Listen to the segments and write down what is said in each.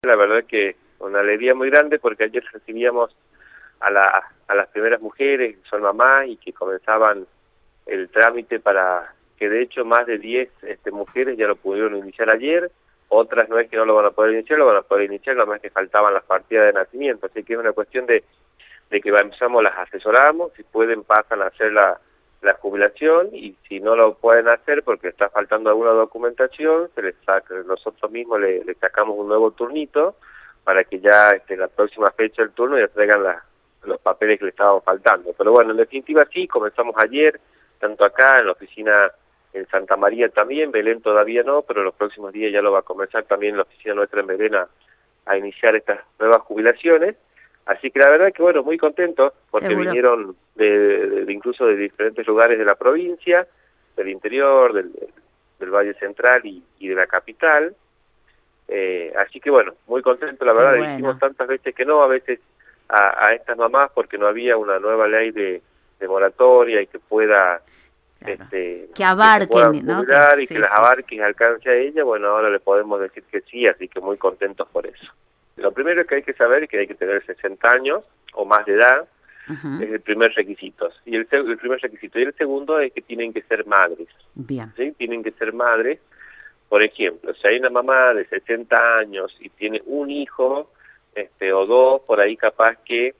La verdad que una alegría muy grande porque ayer recibíamos a las primeras mujeres que son mamás y que comenzaban el trámite para que de hecho más de 10 mujeres ya lo pudieron iniciar ayer, otras no es que no lo van a poder iniciar, lo van a poder iniciar, nada más que faltaban las partidas de nacimiento, así que es una cuestión de que empezamos, las asesoramos, si pueden pasan a hacer la jubilación y si no lo pueden hacer porque está faltando alguna documentación, se les saca, nosotros mismos le sacamos un nuevo turnito para que ya la próxima fecha del turno ya traigan los papeles que le estaban faltando. Pero bueno, en definitiva sí, comenzamos ayer, tanto acá en la oficina en Santa María también, Belén todavía no, pero los próximos días ya lo va a comenzar también la oficina nuestra en Belén a iniciar estas nuevas jubilaciones. Así que la verdad que bueno, muy contentos porque Seguro. vinieron incluso de diferentes lugares de la provincia, del interior, del Valle Central y de la capital. Así que bueno, muy contentos, la Qué verdad, dijimos bueno. tantas veces que no, a veces a estas mamás porque no había una nueva ley de moratoria y que pueda Claro. Que que se puedan abarquen, ¿no? Que jubilar y que sí, las sí, sí. abarque y alcance a ella, bueno, ahora le podemos decir que sí, así que muy contentos por eso. Lo primero que hay que saber es que hay que tener 60 años o más de edad, Ujú. es el primer requisito. Y el primer requisito. Y el segundo es que tienen que ser madres, Bien. ¿sí? Tienen que ser madres. Por ejemplo, si hay una mamá de 60 años y tiene un hijo, o dos, por ahí capaz que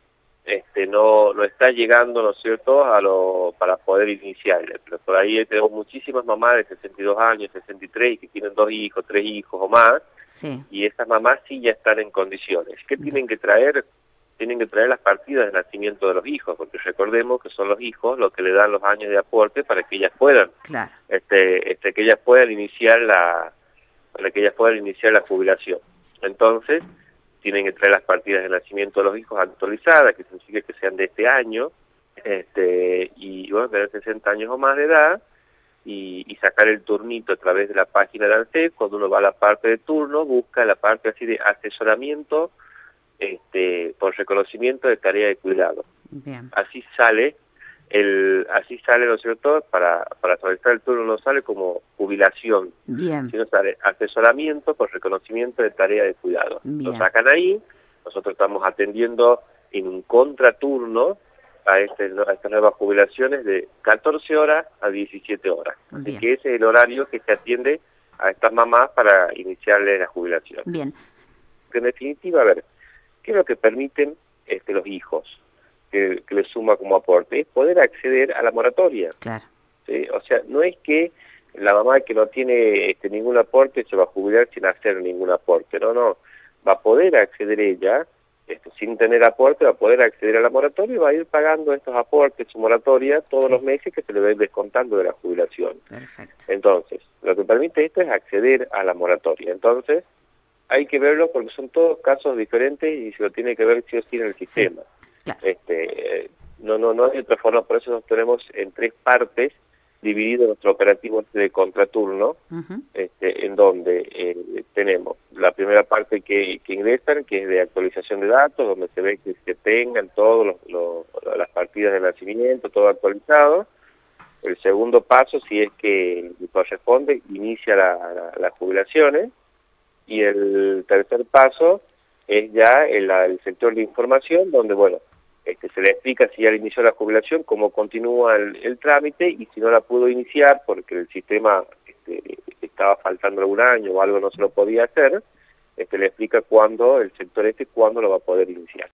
no está llegando, ¿no es cierto?, para poder iniciarle. Pero por ahí tenemos muchísimas mamás de 62 años, 63, que tienen 2 hijos, 3 hijos o más, Sí. y esas mamás sí ya están en condiciones. ¿Qué Bien. tienen que traer? Tienen que traer las partidas de nacimiento de los hijos, porque recordemos que son los hijos los que le dan los años de aporte para que ellas puedan, Claro. que ellas puedan iniciar para que ellas puedan iniciar la jubilación. Entonces, tienen que traer las partidas de nacimiento de los hijos actualizadas, que significa que sean de este año, y bueno, tener 60 años o más de edad, y sacar el turnito a través de la página de ANSES. Cuando uno va a la parte de turno, busca la parte así de asesoramiento por reconocimiento de tarea de cuidado. Bien. Así sale, ¿no es cierto? Para solicitar el turno no sale como jubilación, Bien. sino sale asesoramiento por reconocimiento de tarea de cuidado. Lo Bien. sacan ahí, nosotros estamos atendiendo en un contraturno a estas nuevas jubilaciones de 14 horas a 17 horas. Así Bien. que ese es el horario que se atiende a estas mamás para iniciarle la jubilación. Bien. En definitiva, a ver, ¿qué es lo que permiten los hijos que les suma como aporte? Es poder acceder a la moratoria, Claro. ¿sí? O sea, no es que la mamá que no tiene ningún aporte se va a jubilar sin hacer ningún aporte, no, va a poder acceder ella, sin tener aporte, va a poder acceder a la moratoria y va a ir pagando estos aportes, su moratoria, todos Sí. los meses que se le va a ir descontando de la jubilación. Perfecto. Entonces, lo que permite esto es acceder a la moratoria. Entonces, hay que verlo porque son todos casos diferentes y se lo tiene que ver sí o sí en el Sí. sistema. Claro. No hay otra forma, por eso nos tenemos en 3 partes dividido nuestro operativo de contraturno, Ujú. en donde tenemos la primera parte que ingresan, que es de actualización de datos, donde se ve que se tengan todas las partidas de nacimiento, todo actualizado. El segundo paso, si es que corresponde, inicia las jubilaciones. Y el tercer paso es ya el sector de información, donde, bueno, se le explica si ya le inició la jubilación, cómo continúa el trámite, y si no la pudo iniciar porque el sistema estaba faltando algún año o algo no se lo podía hacer, le explica cuándo, el sector cuándo lo va a poder iniciar.